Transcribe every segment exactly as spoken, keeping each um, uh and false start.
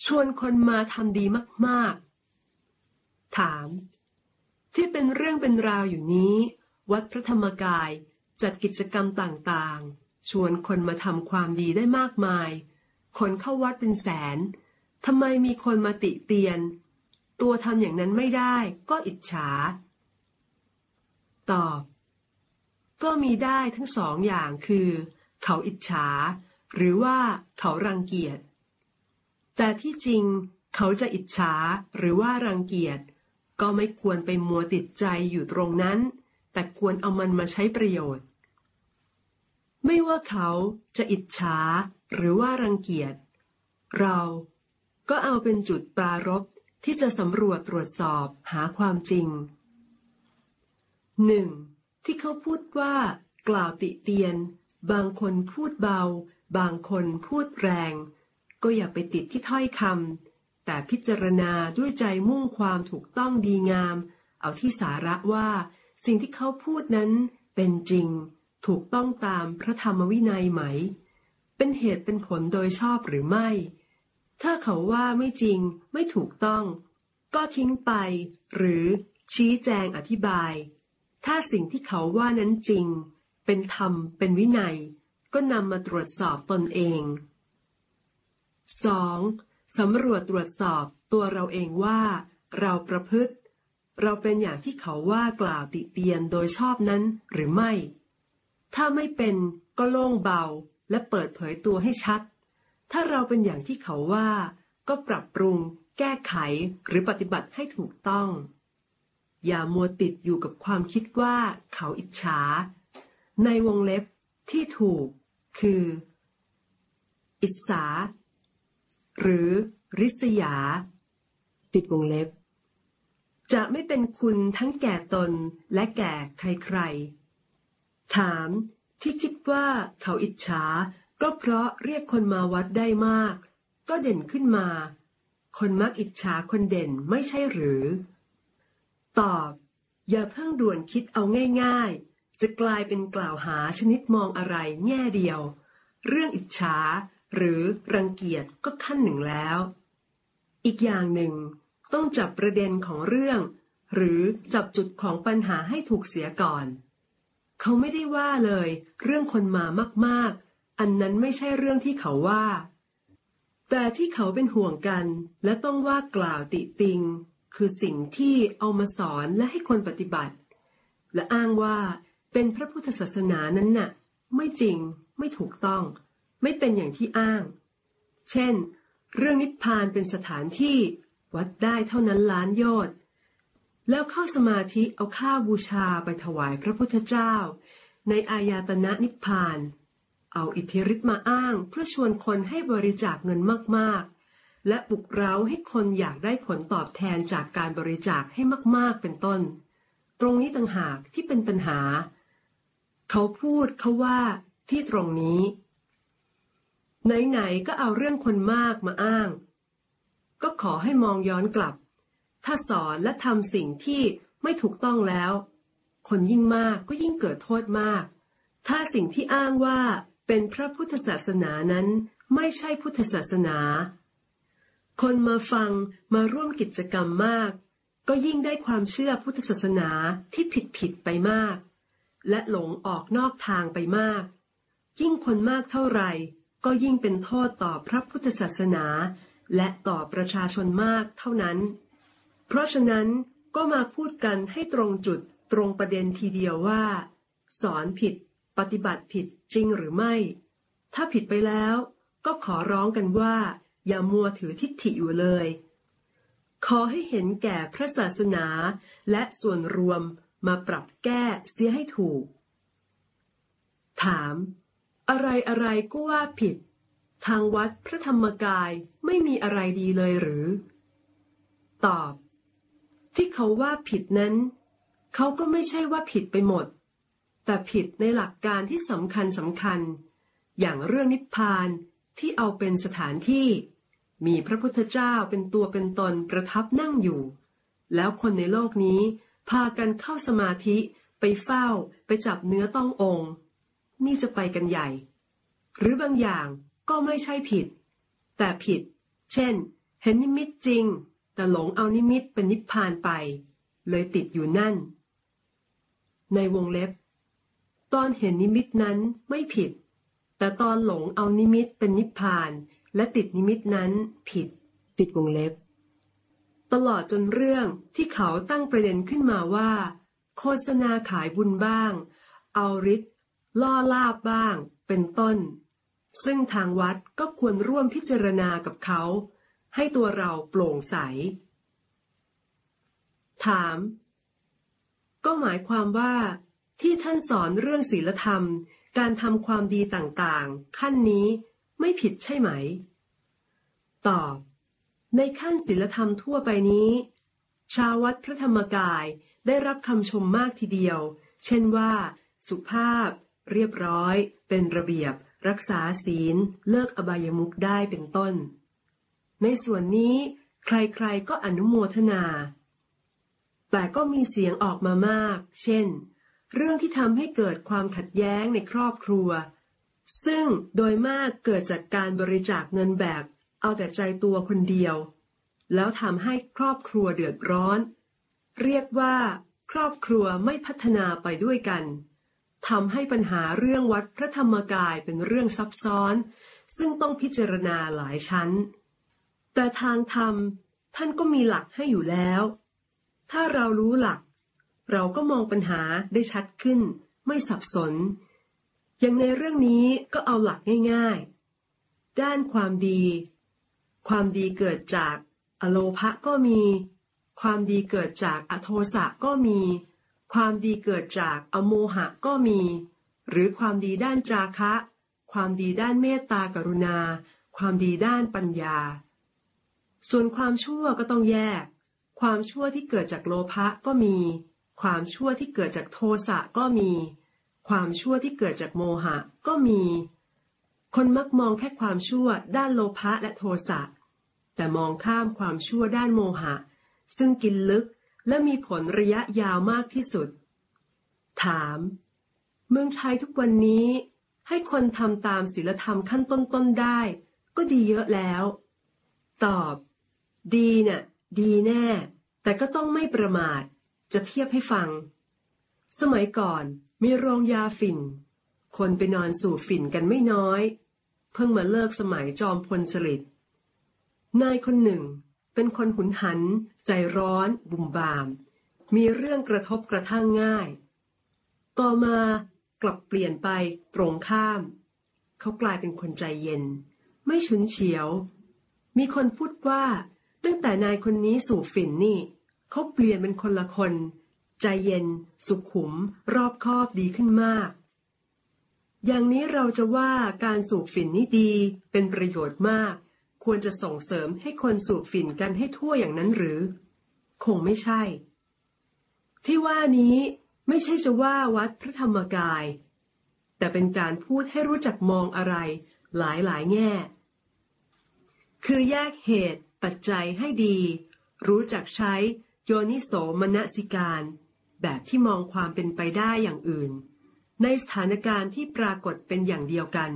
ชวนคนมาทำดีมากๆถามที่เป็นเรื่องเป็นราวอยู่นี้วัดพระธรรมกายจัดกิจกรรมต่างๆชวนคนมาทำความดีได้มากมายคนเข้าวัดเป็นแสนทำไมมีคนมาติเตียนตัวทำอย่างนั้นไม่ได้ก็อิจฉาตอบก็มีได้ทั้งสองอย่างคือเขาอิจฉาหรือว่าเขารังเกียจแต่ที่จริงเขาจะอิจฉาหรือว่ารังเกียจก็ไม่ควรไปมัวติดใจอยู่ตรงนั้นแต่ควรเอามันมาใช้ประโยชน์ไม่ว่าเขาจะอิจฉาหรือว่ารังเกียจเราก็เอาเป็นจุดปรารภที่จะสำรวจตรวจสอบหาความจริงหนึ่งที่เขาพูดว่ากล่าวติเตียนบางคนพูดเบาบางคนพูดแรงก็อย่าไปติดที่ถ้อยคำแต่พิจารณาด้วยใจมุ่งความถูกต้องดีงามเอาที่สาระว่าสิ่งที่เขาพูดนั้นเป็นจริงถูกต้องตามพระธรรมวินัยไหมเป็นเหตุเป็นผลโดยชอบหรือไม่ถ้าเขาว่าไม่จริงไม่ถูกต้องก็ทิ้งไปหรือชี้แจงอธิบายถ้าสิ่งที่เขาว่านั้นจริงเป็นธรรมเป็นวินัยก็นำมาตรวจสอบตนเองสองสำรวจตรวจสอบตัวเราเองว่าเราประพฤติเราเป็นอย่างที่เขาว่ากล่าวติเตียนโดยชอบนั้นหรือไม่ถ้าไม่เป็นก็โล่งเบาและเปิดเผยตัวให้ชัดถ้าเราเป็นอย่างที่เขาว่าก็ปรับปรุงแก้ไขหรือปฏิบัติให้ถูกต้องอย่ามัวติดอยู่กับความคิดว่าเขาอิจฉาในวงเล็บที่ถูกคืออิจฉาหรือริษยาปิดวงเล็บจะไม่เป็นคุณทั้งแก่ตนและแก่ใครๆถามที่คิดว่าเขาอิจฉาก็เพราะเรียกคนมาวัดได้มากก็เด่นขึ้นมาคนมักอิจฉาคนเด่นไม่ใช่หรือตอบอย่าเพิ่งด่วนคิดเอาง่ายๆจะกลายเป็นกล่าวหาชนิดมองอะไรแง่เดียวเรื่องอิจฉาหรือรังเกียจก็ขั้นหนึ่งแล้วอีกอย่างหนึ่งต้องจับประเด็นของเรื่องหรือจับจุดของปัญหาให้ถูกเสียก่อนเขาไม่ได้ว่าเลยเรื่องคนมามากๆอันนั้นไม่ใช่เรื่องที่เขาว่าแต่ที่เขาเป็นห่วงกันและต้องว่ากล่าวติติงคือสิ่งที่เอามาสอนและให้คนปฏิบัติและอ้างว่าเป็นพระพุทธศาสนานั้นน่ะไม่จริงไม่ถูกต้องไม่เป็นอย่างที่อ้างเช่นเรื่องนิพพานเป็นสถานที่วัดได้เท่านั้นล้านโยชน์แล้วเข้าสมาธิเอาข้าวบูชาไปถวายพระพุทธเจ้าในอายตนะนิพพานเอาอิทธิฤทธิ์มาอ้างเพื่อชวนคนให้บริจาคเงินมากๆและปลุกเร้าให้คนอยากได้ผลตอบแทนจากการบริจาคให้มากๆเป็นต้นตรงนี้ต่างหากที่เป็นปัญหาเขาพูดเขาว่าที่ตรงนี้ไหนๆก็เอาเรื่องคนมากมาอ้างก็ขอให้มองย้อนกลับถ้าสอนและทำสิ่งที่ไม่ถูกต้องแล้วคนยิ่งมากก็ยิ่งเกิดโทษมากถ้าสิ่งที่อ้างว่าเป็นพระพุทธศาสนานั้นไม่ใช่พุทธศาสนาคนมาฟังมาร่วมกิจกรรมมากก็ยิ่งได้ความเชื่อพุทธศาสนาที่ผิดผิดไปมากและหลงออกนอกทางไปมากยิ่งคนมากเท่าไหร่ก็ยิ่งเป็นโทษต่อพระพุทธศาสนาและต่อประชาชนมากเท่านั้นเพราะฉะนั้นก็มาพูดกันให้ตรงจุดตรงประเด็นทีเดียวว่าสอนผิดปฏิบัติผิดจริงหรือไม่ถ้าผิดไปแล้วก็ขอร้องกันว่าอย่ามัวถือทิฏฐิอยู่เลยขอให้เห็นแก่พระศาสนาและส่วนรวมมาปรับแก้เสียให้ถูกถามอะไรอะไรก็ว่าผิดทางวัดพระธรรมกายไม่มีอะไรดีเลยหรือตอบที่เขาว่าผิดนั้นเขาก็ไม่ใช่ว่าผิดไปหมดแต่ผิดในหลักการที่สำคัญสำคัญอย่างเรื่องนิพพานที่เอาเป็นสถานที่มีพระพุทธเจ้าเป็นตัวเป็นตนประทับนั่งอยู่แล้วคนในโลกนี้พากันเข้าสมาธิไปเฝ้าไปจับเนื้อต้ององค์นี่จะไปกันใหญ่หรือบางอย่างก็ไม่ใช่ผิดแต่ผิดเช่นเห็นนิมิตจริงแต่หลงเอานิมิตเป็นนิพพานไปเลยติดอยู่นั่นในวงเล็บตอนเห็นนิมิตนั้นไม่ผิดแต่ตอนหลงเอานิมิตเป็นนิพพานและติดนิมิตนั้นผิดปิดวงเล็บตลอดจนเรื่องที่เขาตั้งประเด็นขึ้นมาว่าโฆษณาขายบุญบ้างเอาฤทธิ์ล่อลาบบ้างเป็นต้นซึ่งทางวัดก็ควรร่วมพิจารณากับเขาให้ตัวเราโปร่งใสถามก็หมายความว่าที่ท่านสอนเรื่องศีลธรรมการทำความดีต่างๆขั้นนี้ไม่ผิดใช่ไหมตอบในขั้นศีลธรรมทั่วไปนี้ชาววัดพระธรรมกายได้รับคำชมมากทีเดียวเช่นว่าสุภาพเรียบร้อยเป็นระเบียบรักษาศีลเลิกอบายมุขได้เป็นต้นในส่วนนี้ใครๆก็อนุโมทนาแต่ก็มีเสียงออกมามากเช่นเรื่องที่ทำให้เกิดความขัดแย้งในครอบครัวซึ่งโดยมากเกิดจากการบริจาคเงินแบบเอาแต่ใจตัวคนเดียวแล้วทำให้ครอบครัวเดือดร้อนเรียกว่าครอบครัวไม่พัฒนาไปด้วยกันทำให้ปัญหาเรื่องวัดพระธรรมกายเป็นเรื่องซับซ้อนซึ่งต้องพิจารณาหลายชั้นแต่ทางธรรมท่านก็มีหลักให้อยู่แล้วถ้าเรารู้หลักเราก็มองปัญหาได้ชัดขึ้นไม่สับสนอย่างในเรื่องนี้ก็เอาหลักง่ายๆด้านความดีความดีเกิดจากอโลภะก็มีความดีเกิดจากอโทสะก็มีความดีเกิดจากอโมหะก็มีหรือความดีด้านจาคะความดีด้านเมตตากรุณาความดีด้านปัญญาส่วนความชั่วก็ต้องแยกความชั่วที่เกิดจากโลภะก็มีความชั่วที่เกิดจากโทสะก็มีความชั่วที่เกิดจากโมหะก็มีคนมักมองแค่ความชั่วด้านโลภะและโทสะแต่มองข้ามความชั่วด้านโมหะซึ่งกินลึกและมีผลระยะยาวมากที่สุดถามเมืองไทยทุกวันนี้ให้คนทำตามศีลธรรมขั้นต้นๆได้ก็ดีเยอะแล้วตอบดีน่ะดีแน่แต่ก็ต้องไม่ประมาทจะเทียบให้ฟังสมัยก่อนมีโรงยาฝิ่นคนไปนอนสูบฝิ่นกันไม่น้อยเพิ่งมาเลิกสมัยจอมพลสฤษดิ์นายคนหนึ่งเป็นคนหุนหันใจร้อนบุ่มบามมีเรื่องกระทบกระทั่งง่ายต่อมากลับเปลี่ยนไปตรงข้ามเขากลายเป็นคนใจเย็นไม่ฉุนเฉียวมีคนพูดว่าตั้งแต่นายคนนี้สูบฝิ่นนี่เขาเปลี่ยนเป็นคนละคนใจเย็นสุขุมรอบคอบดีขึ้นมากอย่างนี้เราจะว่าการสูบฝิ่นนี่ดีเป็นประโยชน์มากควรจะส่งเสริมให้คนสูบฝิ่นกันให้ทั่วอย่างนั้นหรือคงไม่ใช่ที่ว่านี้ไม่ใช่จะว่าวัดพระธรรมกายแต่เป็นการพูดให้รู้จักมองอะไรหลายหลายแง่คือแยกเหตุปัจจัยให้ดีรู้จักใช้โยนิโสมนสิการแบบที่มองความเป็นไปได้อย่างอื่นในสถานการณ์ที่ปรากฏเป็นอย่างเดียวกัน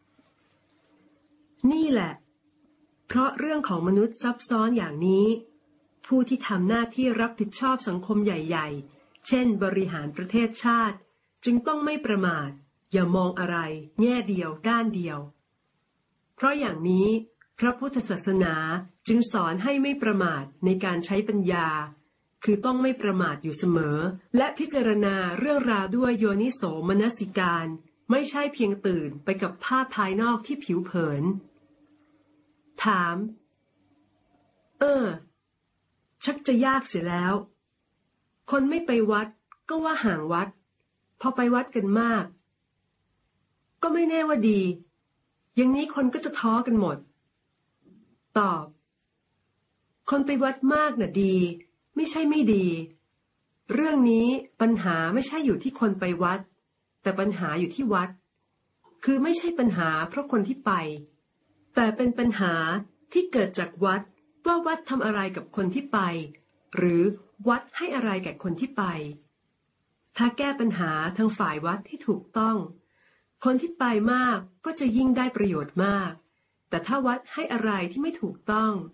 นี่แหละเพราะเรื่องของมนุษย์ซับซ้อนอย่างนี้ผู้ที่ทำหน้าที่รับผิดชอบสังคมใหญ่ๆเช่นบริหารประเทศชาติจึงต้องไม่ประมาทอย่ามองอะไรแง่เดียวด้านเดียวเพราะอย่างนี้พระพุทธศาสนาจึงสอนให้ไม่ประมาทในการใช้ปัญญาคือต้องไม่ประมาทอยู่เสมอและพิจารณาเรื่องราวด้วยโยนิโสมนสิการไม่ใช่เพียงตื่นไปกับภาพภายนอกที่ผิวเผินถามเออชักจะยากเสียแล้วคนไม่ไปวัดก็ว่าห่างวัดพอไปวัดกันมากก็ไม่แน่ว่าดีอย่างนี้คนก็จะท้อกันหมดตอบคนไปวัดมากน่ะดีไม่ใช่ไม่ดีเรื่องนี้ปัญหาไม่ใช่อยู่ที่คนไปวัดแต่ปัญหาอยู่ที่วัดคือไม่ใช่ปัญหาเพราะคนที่ไปแต่เป็นปัญหาที่เกิดจากวัดว่าวัดทำอะไรกับคนที่ไปหรือวัดให้อะไรแก่คนที่ไปถ้าแก้ปัญหาทางฝ่ายวัดที่ถูกต้องคนที่ไปมากก็จะยิ่งได้ประโยชน์มากแต่ถ้าวัดให้อะไรที่ไม่ถูกต้อง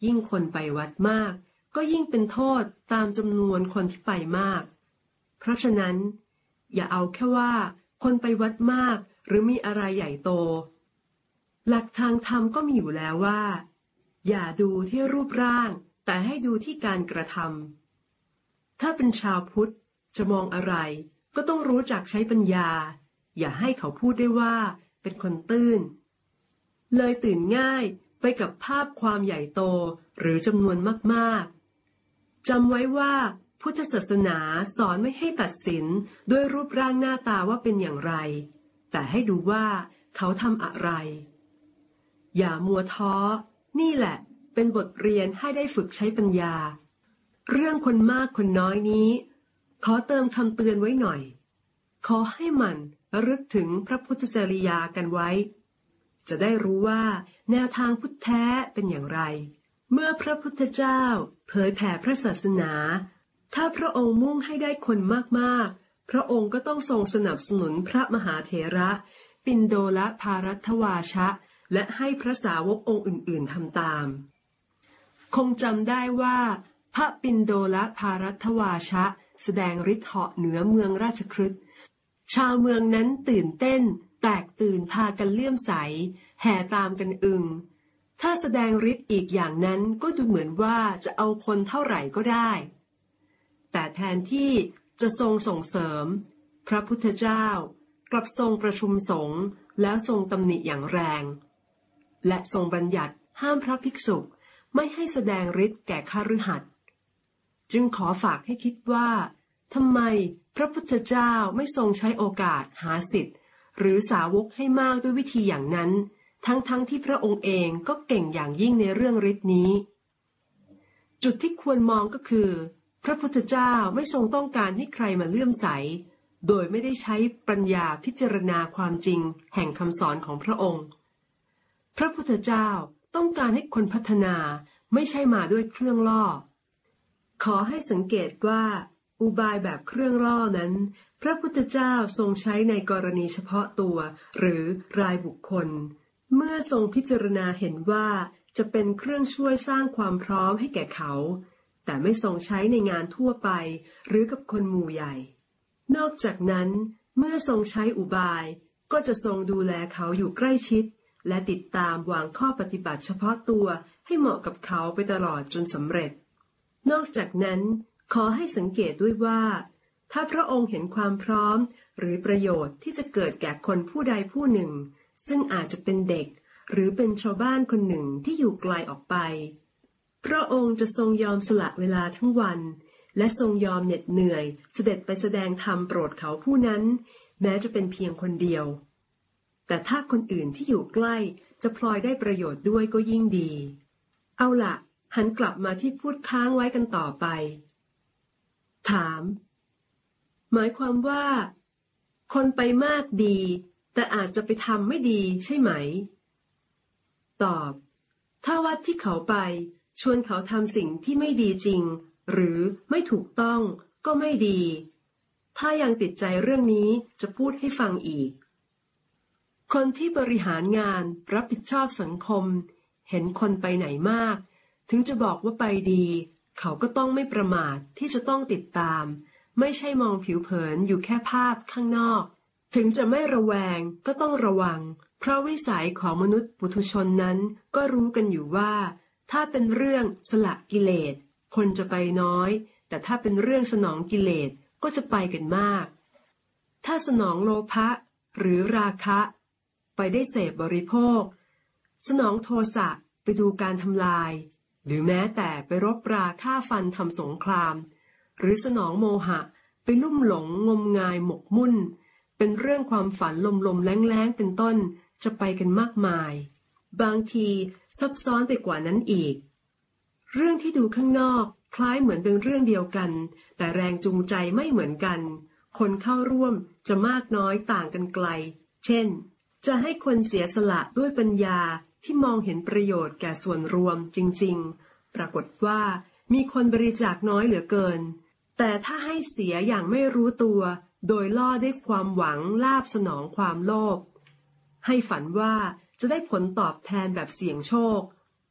ยิ่งคนไปวัดมากก็ยิ่งเป็นโทษตามจำนวนคนที่ไปมากเพราะฉะนั้นอย่าเอาแค่ว่าคนไปวัดมากหรือมีอะไรใหญ่โตหลักทางธรรมก็มีอยู่แล้วว่าอย่าดูที่รูปร่างแต่ให้ดูที่การกระทำถ้าเป็นชาวพุทธจะมองอะไรก็ต้องรู้จักใช้ปัญญาอย่าให้เขาพูดได้ว่าเป็นคนตื้นเลยตื่นง่ายไปกับภาพความใหญ่โตหรือจำนวนมากๆจำไว้ว่าพุทธศาสนาสอนไม่ให้ตัดสินด้วยรูปร่างหน้าตาว่าเป็นอย่างไรแต่ให้ดูว่าเขาทำอะไรอย่ามัวท้อนี่แหละเป็นบทเรียนให้ได้ฝึกใช้ปัญญาเรื่องคนมากคนน้อยนี้ขอเติมคำเตือนไว้หน่อยขอให้มันระลึกถึงพระพุทธจริยากันไว้จะได้รู้ว่าแนวทางพุทธแท้เป็นอย่างไรเมื่อพระพุทธเจ้าเผยแผ่พระศาสนาถ้าพระองค์มุ่งให้ได้คนมากๆพระองค์ก็ต้องทรงสนับสนุนพระมหาเถระปิณโดลภารัตถวาชะและให้พระสาวกองค์อื่นๆทำตามคงจำได้ว่าพระปิณโดลภารัตถวาชะแสดงฤทธิ์เหาะเหนือเมืองราชคฤห์ชาวเมืองนั้นตื่นเต้นแตกตื่นพากันเลื่อมใสแห่ตามกันอึงถ้าแสดงฤทธิ์อีกอย่างนั้นก็ดูเหมือนว่าจะเอาคนเท่าไหร่ก็ได้แต่แทนที่จะทรงส่งเสริมพระพุทธเจ้ากลับทรงประชุมสงฆ์แล้วทรงตำหนิอย่างแรงและทรงบัญญัติห้ามพระภิกษุไม่ให้แสดงฤทธิ์แก่คฤหัสถ์จึงขอฝากให้คิดว่าทำไมพระพุทธเจ้าไม่ทรงใช้โอกาสหาศิษย์หรือสาวกให้มากด้วยวิธีอย่างนั้นทั้งๆ ท, ที่พระองค์เองก็เก่งอย่างยิ่งในเรื่องฤทธิ์นี้จุดที่ควรมองก็คือพระพุทธเจ้าไม่ทรงต้องการให้ใครมาเลื่อมใสโดยไม่ได้ใช้ปัญญาพิจารณาความจริงแห่งคำสอนของพระองค์พระพุทธเจ้าต้องการให้คนพัฒนาไม่ใช่มาด้วยเครื่องล่อขอให้สังเกตว่าอุบายแบบเครื่องล่อนั้นพระพุทธเจ้าทรงใช้ในกรณีเฉพาะตัวหรือรายบุคคลเมื่อทรงพิจารณาเห็นว่าจะเป็นเครื่องช่วยสร้างความพร้อมให้แก่เขาแต่ไม่ทรงใช้ในงานทั่วไปหรือกับคนหมู่ใหญ่นอกจากนั้นเมื่อทรงใช้อุบายก็จะทรงดูแลเขาอยู่ใกล้ชิดและติดตามวางข้อปฏิบัติเฉพาะตัวให้เหมาะกับเขาไปตลอดจนสำเร็จนอกจากนั้นขอให้สังเกตด้วยว่าถ้าพระองค์เห็นความพร้อมหรือประโยชน์ที่จะเกิดแก่คนผู้ใดผู้หนึ่งซึ่งอาจจะเป็นเด็กหรือเป็นชาวบ้านคนหนึ่งที่อยู่ไกลออกไปพระองค์จะทรงยอมสละเวลาทั้งวันและทรงยอมเหน็ดเหนื่อยเสด็จไปแสดงธรรมโปรดเขาผู้นั้นแม้จะเป็นเพียงคนเดียวแต่ถ้าคนอื่นที่อยู่ใกล้จะพลอยได้ประโยชน์ด้วยก็ยิ่งดีเอาล่ะหันกลับมาที่พูดค้างไว้กันต่อไปถามหมายความว่าคนไปมากดีแต่อาจจะไปทำไม่ดีใช่ไหมตอบถ้าวัดที่เขาไปชวนเขาทำสิ่งที่ไม่ดีจริงหรือไม่ถูกต้องก็ไม่ดีถ้ายังติดใจเรื่องนี้จะพูดให้ฟังอีกคนที่บริหารงานรับผิดชอบสังคมเห็นคนไปไหนมากถึงจะบอกว่าไปดีเขาก็ต้องไม่ประมาทที่จะต้องติดตามไม่ใช่มองผิวเผินอยู่แค่ภาพข้างนอกถึงจะไม่ระแวงก็ต้องระวังเพราะวิสัยของมนุษย์ปุถุชนนั้นก็รู้กันอยู่ว่าถ้าเป็นเรื่องสละกิเลสคนจะไปน้อยแต่ถ้าเป็นเรื่องสนองกิเลสก็จะไปกันมากถ้าสนองโลภะหรือราคะไปได้เสพบริโภคสนองโทสะไปดูการทำลายหรือแม้แต่ไปรบราฆ่าฟันทำสงครามหรือสนองโมหะไปลุ่มหลงงมงายหมกมุ่นเป็นเรื่องความฝันลมๆแล้งๆเป็นต้นจะไปกันมากมายบางทีซับซ้อนไปกว่านั้นอีกเรื่องที่ดูข้างนอกคล้ายเหมือนเป็นเรื่องเดียวกันแต่แรงจูงใจไม่เหมือนกันคนเข้าร่วมจะมากน้อยต่างกันไกลเช่นจะให้คนเสียสละด้วยปัญญาที่มองเห็นประโยชน์แก่ส่วนรวมจริงๆปรากฏว่ามีคนบริจาคน้อยเหลือเกินแต่ถ้าให้เสียอย่างไม่รู้ตัวโดยล่อด้วยความหวังลาภสนองความโลภให้ฝันว่าจะได้ผลตอบแทนแบบเสี่ยงโชค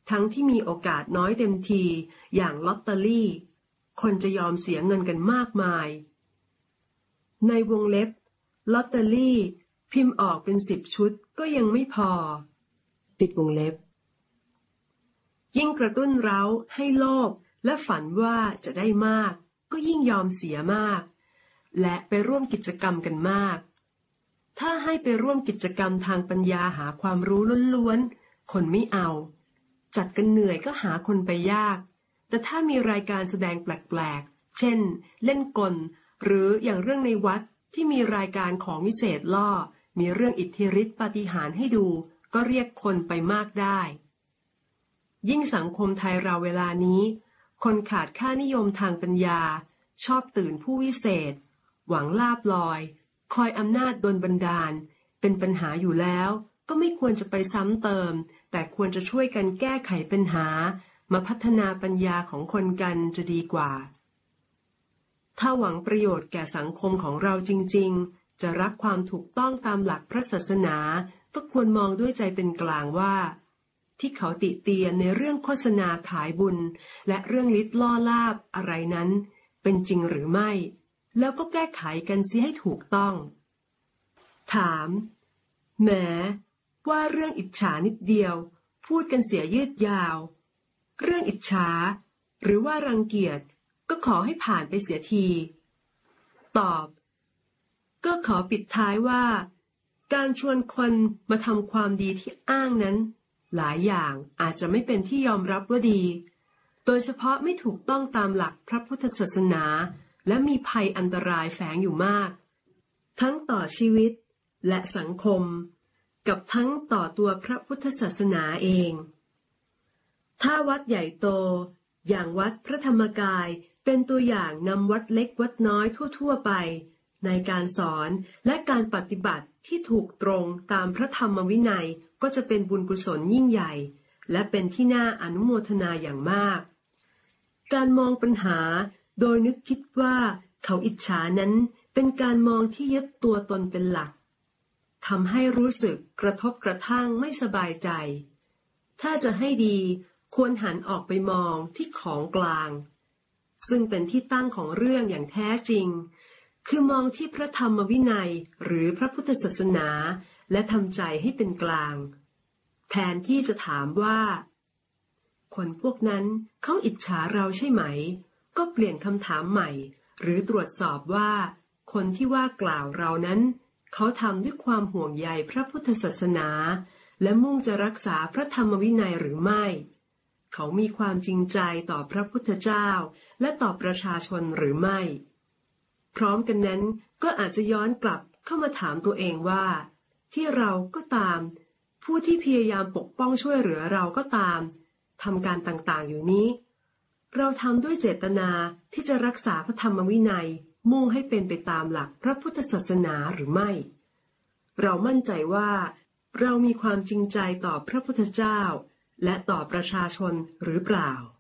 ทั้งที่มีโอกาสน้อยเต็มทีอย่างลอตเตอรี่คนจะยอมเสียเงินกันมากมายในวงเล็บลอตเตอรี่พิมพ์ออกเป็นสิบชุดก็ยังไม่พอปิดวงเล็บยิ่งกระตุ้นเร้าให้โลภและฝันว่าจะได้มากก็ยิ่งยอมเสียมากและไปร่วมกิจกรรมกันมากถ้าให้ไปร่วมกิจกรรมทางปัญญาหาความรู้ล้วนๆคนไม่เอาจัดกันเหนื่อยก็หาคนไปยากแต่ถ้ามีรายการแสดงแปลกๆเช่นเล่นกลหรืออย่างเรื่องในวัดที่มีรายการของวิเศษล่อมีเรื่องอิทธิฤทธิปาฏิหาริย์ให้ดูก็เรียกคนไปมากได้ยิ่งสังคมไทยเราเวลานี้คนขาดค่านิยมทางปัญญาชอบตื่นผู้วิเศษหวังลาภลอยคอยอำนาจดลบันดาลเป็นปัญหาอยู่แล้วก็ไม่ควรจะไปซ้ำเติมแต่ควรจะช่วยกันแก้ไขปัญหามาพัฒนาปัญญาของคนกันจะดีกว่าถ้าหวังประโยชน์แก่สังคมของเราจริงๆจะรักความถูกต้องตามหลักพระศาสนาก็ควรมองด้วยใจเป็นกลางว่าที่เขาติเตียนในเรื่องโฆษณาขายบุญและเรื่องฤทธิ์ล่อลาภอะไรนั้นเป็นจริงหรือไม่แล้วก็แก้ไขกันเสียให้ถูกต้องถามแหมว่าเรื่องอิจฉานิดเดียวพูดกันเสียยืดยาวเรื่องอิจฉาหรือว่ารังเกียจก็ขอให้ผ่านไปเสียทีตอบก็ขอปิดท้ายว่าการชวนคนมาทำความดีที่อ้างนั้นหลายอย่างอาจจะไม่เป็นที่ยอมรับว่าดีโดยเฉพาะไม่ถูกต้องตามหลักพระพุทธศาสนาและมีภัยอันตรายแฝงอยู่มากทั้งต่อชีวิตและสังคมกับทั้งต่อตัวพระพุทธศาสนาเองถ้าวัดใหญ่โตอย่างวัดพระธรรมกายเป็นตัวอย่างนำวัดเล็กวัดน้อยทั่วๆไปในการสอนและการปฏิบัติที่ถูกตรงตามพระธรรมวินัยก็จะเป็นบุญกุศลยิ่งใหญ่และเป็นที่น่าอนุโมทนาอย่างมากการมองปัญหาโดยนึกคิดว่าเขาอิจฉานั้นเป็นการมองที่ยึดตัวตนเป็นหลักทำให้รู้สึกกระทบกระทั่งไม่สบายใจถ้าจะให้ดีควรหันออกไปมองที่ของกลางซึ่งเป็นที่ตั้งของเรื่องอย่างแท้จริงคือมองที่พระธรรมวินัยหรือพระพุทธศาสนาและทำใจให้เป็นกลางแทนที่จะถามว่าคนพวกนั้นเขาอิจฉาเราใช่ไหมก็เปลี่ยนคำถามใหม่หรือตรวจสอบว่าคนที่ว่ากล่าวเรานั้นเขาทำด้วยความห่วงใยพระพุทธศาสนาและมุ่งจะรักษาพระธรรมวินัยหรือไม่เขามีความจริงใจต่อพระพุทธเจ้าและต่อประชาชนหรือไม่พร้อมกันนั้นก็อาจจะย้อนกลับเข้ามาถามตัวเองว่าที่เราก็ตามผู้ที่พยายามปกป้องช่วยเหลือเราก็ตามทำการต่างๆอยู่นี้เราทำด้วยเจตนาที่จะรักษาพระธรรมวินัยมุ่งให้เป็นไปตามหลักพระพุทธศาสนาหรือไม่เรามั่นใจว่าเรามีความจริงใจต่อพระพุทธเจ้าและต่อประชาชนหรือเปล่า